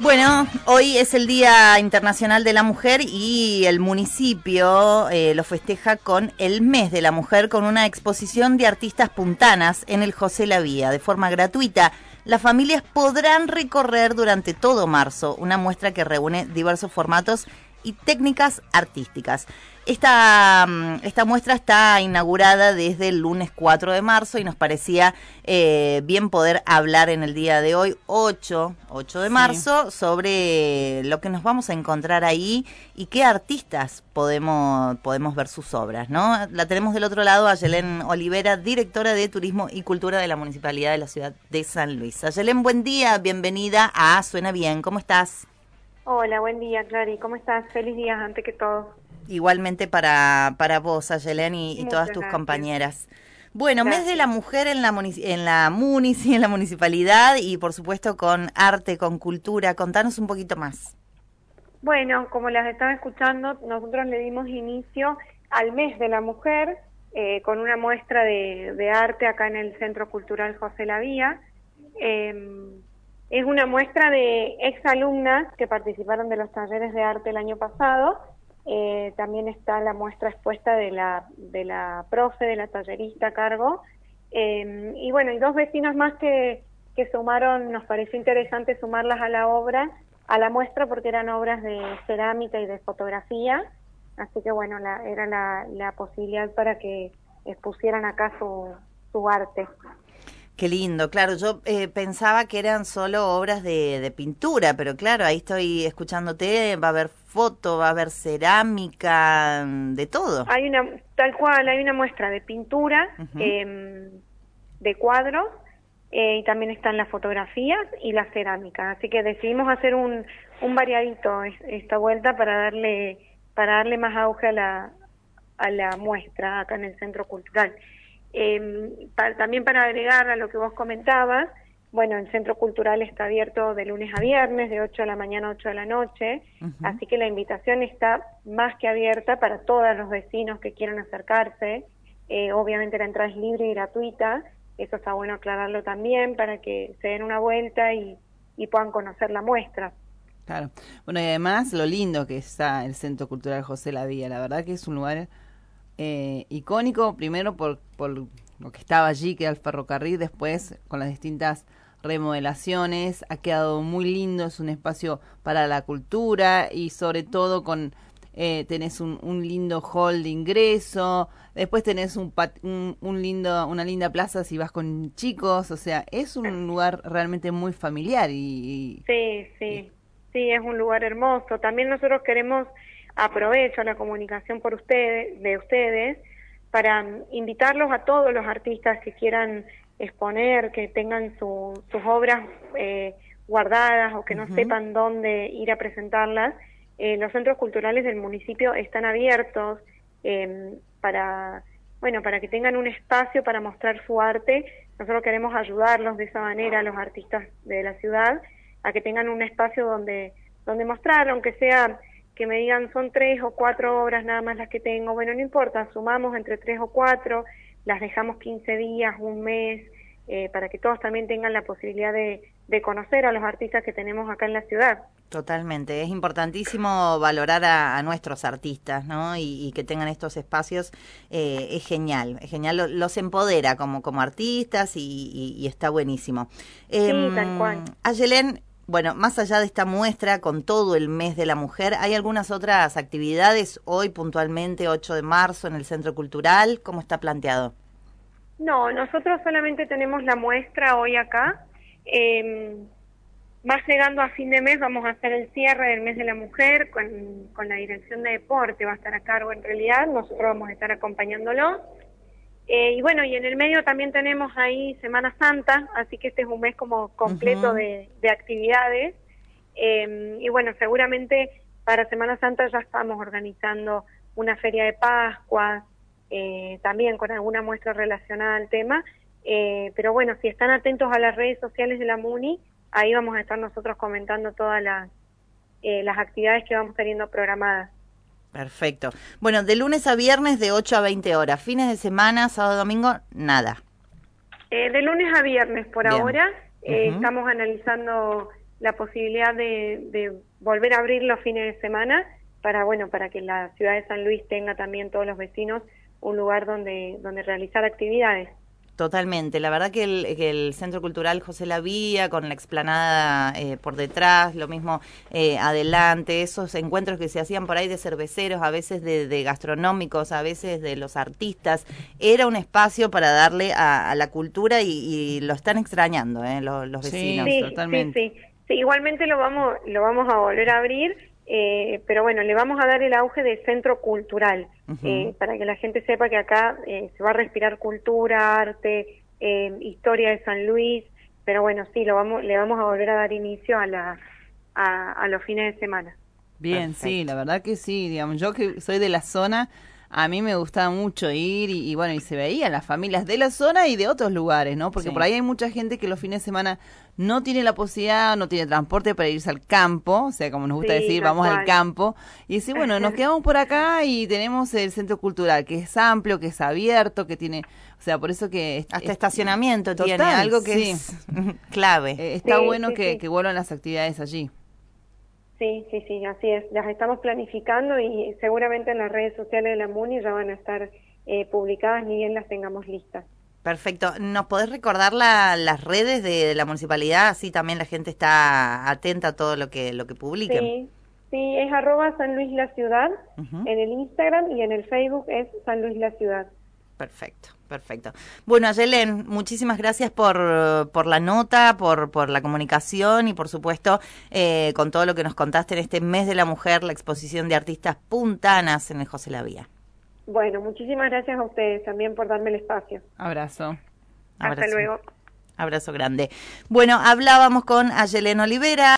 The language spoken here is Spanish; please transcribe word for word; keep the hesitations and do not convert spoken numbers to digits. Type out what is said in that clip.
Bueno, hoy es el Día Internacional de la Mujer y el municipio eh, lo festeja con el Mes de la Mujer, con una exposición de artistas puntanas en el José Lavía, de forma gratuita. Las familias podrán recorrer durante todo marzo una muestra que reúne diversos formatos y técnicas artísticas. Esta, esta muestra está inaugurada desde el lunes cuatro de marzo y nos parecía eh, bien poder hablar en el día de hoy, ocho de marzo, sí, sobre lo que nos vamos a encontrar ahí y qué artistas podemos, podemos ver sus obras, ¿no? La tenemos del otro lado a Ayelén Olivera, directora de Turismo y Cultura de la Municipalidad de la Ciudad de San Luis. Ayelén, buen día, bienvenida a Suena Bien, ¿cómo estás? Hola, buen día, Clary, ¿cómo estás? Feliz día antes que todo. Igualmente para, para vos, Ayelén, y, y todas tus gracias. compañeras. Bueno, Gracias. Mes de la Mujer en la munici- en la munici, en la municipalidad y por supuesto con arte, con cultura. Contanos un poquito más. Bueno, como las estaba escuchando, nosotros le dimos inicio al Mes de la Mujer eh, con una muestra de, de arte acá en el Centro Cultural José Lavía. Eh, es una muestra de exalumnas que participaron de los talleres de arte el año pasado. Eh, también está la muestra expuesta de la de la profe, de la tallerista a cargo, eh, y bueno, y dos vecinos más que, que sumaron, nos pareció interesante sumarlas a la obra, a la muestra, porque eran obras de cerámica y de fotografía, así que bueno, la, era la, la posibilidad para que expusieran acá su, su arte. Qué lindo, claro, yo eh, pensaba que eran solo obras de, de pintura, pero claro, ahí estoy escuchándote, va a haber foto, va a haber cerámica, de todo. Hay una, tal cual, hay una muestra de pintura, uh-huh. eh, de cuadros, eh, y también están las fotografías y la cerámica, así que decidimos hacer un, un variadito esta vuelta para darle, para darle más auge a la, a la muestra acá en el Centro Cultural. Eh, para, también para agregar a lo que vos comentabas, bueno, el Centro Cultural está abierto de lunes a viernes, de ocho de la mañana a ocho de la noche, uh-huh. Así que la invitación está más que abierta para todos los vecinos que quieran acercarse. Eh, obviamente la entrada es libre y gratuita, eso está bueno aclararlo también, para que se den una vuelta y, y puedan conocer la muestra. Claro, bueno, y además lo lindo que está el Centro Cultural José Lavía, la verdad que es un lugar Eh, icónico, primero por, por lo que estaba allí, que era el ferrocarril, después con las distintas remodelaciones, ha quedado muy lindo, es un espacio para la cultura y sobre todo con eh, tenés un, un lindo hall de ingreso, después tenés un, pat, un, un lindo una linda plaza si vas con chicos, o sea, es un lugar realmente muy familiar. y, y Sí, sí, y, sí, es un lugar hermoso. También nosotros queremos, aprovecho la comunicación por ustedes, de ustedes, para invitarlos a todos los artistas que quieran exponer, que tengan su, sus obras eh, guardadas o que no uh-huh. sepan dónde ir a presentarlas. Eh, los centros culturales del municipio están abiertos eh, para, bueno, para que tengan un espacio para mostrar su arte. Nosotros queremos ayudarlos de esa manera a los artistas de la ciudad a que tengan un espacio donde, donde mostrar, aunque sea que me digan son tres o cuatro obras nada más las que tengo, bueno, no importa, sumamos entre tres o cuatro, las dejamos quince días, un mes, eh, para que todos también tengan la posibilidad de, de conocer a los artistas que tenemos acá en la ciudad. Totalmente, es importantísimo valorar a, a nuestros artistas, ¿no? Y, y que tengan estos espacios, eh, es genial, es genial, lo, los empodera como, como artistas y, y, y está buenísimo. Sí, eh, tal cual. Ayelén, bueno, más allá de esta muestra con todo el Mes de la Mujer, ¿hay algunas otras actividades hoy puntualmente, ocho de marzo, en el Centro Cultural? ¿Cómo está planteado? No, nosotros solamente tenemos la muestra hoy acá. Eh, más llegando a fin de mes vamos a hacer el cierre del Mes de la Mujer con, con la Dirección de Deporte, va a estar a cargo en realidad, nosotros vamos a estar acompañándolo. Eh, y bueno, y en el medio también tenemos ahí Semana Santa, así que este es un mes como completo uh-huh. de, de actividades. Eh, y bueno, seguramente para Semana Santa ya estamos organizando una feria de Pascua, eh, también con alguna muestra relacionada al tema. Eh, pero bueno, si están atentos a las redes sociales de la MUNI, ahí vamos a estar nosotros comentando todas las, eh, las actividades que vamos teniendo programadas. Perfecto. Bueno, de lunes a viernes de ocho a veinte horas. Fines de semana, sábado, domingo, nada. Eh, de lunes a viernes por Bien. ahora. Eh, uh-huh. Estamos analizando la posibilidad de, de volver a abrir los fines de semana para, bueno, para que la ciudad de San Luis tenga también todos los vecinos un lugar donde, donde realizar actividades. Totalmente, la verdad que el, que el Centro Cultural José La Vía, con la explanada eh, por detrás, lo mismo eh, adelante, esos encuentros que se hacían por ahí de cerveceros, a veces de, de gastronómicos, a veces de los artistas, era un espacio para darle a, a la cultura y, y lo están extrañando eh, los, los vecinos. Sí, totalmente. Sí, sí, sí, igualmente lo vamos, lo vamos a volver a abrir, eh, pero bueno, le vamos a dar el auge de centro cultural. Uh-huh. eh, para que la gente sepa que acá eh, se va a respirar cultura, arte, eh, historia de San Luis, pero bueno, sí, lo vamos, le vamos a volver a dar inicio a, la, a, a los fines de semana. Bien, perfecto. Sí, la verdad que sí, digamos, yo que soy de la zona, a mí me gustaba mucho ir y, y bueno, y se veían las familias de la zona y de otros lugares, ¿no? Porque sí. Por ahí hay mucha gente que los fines de semana no tiene la posibilidad, no tiene transporte para irse al campo, o sea, como nos gusta sí, decir, vamos cual. al campo, y dice, bueno, nos quedamos por acá y tenemos el centro cultural, que es amplio, que es abierto, que tiene, o sea, por eso que... Hasta es, estacionamiento total, tiene, algo que sí. es clave. Eh, está sí, bueno sí, que, sí. que vuelvan las actividades allí. Sí, sí, sí, así es. Las estamos planificando y seguramente en las redes sociales de la MUNI ya van a estar eh, publicadas, ni bien las tengamos listas. Perfecto. ¿Nos podés recordar la, las redes de la municipalidad? Así también la gente está atenta a todo lo que lo que publiquen. Sí, sí, es arroba San Luis La Ciudad, uh-huh. en el Instagram, y en el Facebook es San Luis La Ciudad. Perfecto, perfecto. Bueno, Ayelen, muchísimas gracias por, por la nota, por, por la comunicación y por supuesto eh, con todo lo que nos contaste en este mes de la mujer, la exposición de artistas puntanas en el José La Vía. Bueno, muchísimas gracias a ustedes también por darme el espacio. Abrazo. Hasta Abrazo. luego. Abrazo grande. Bueno, hablábamos con Ayelen Olivera.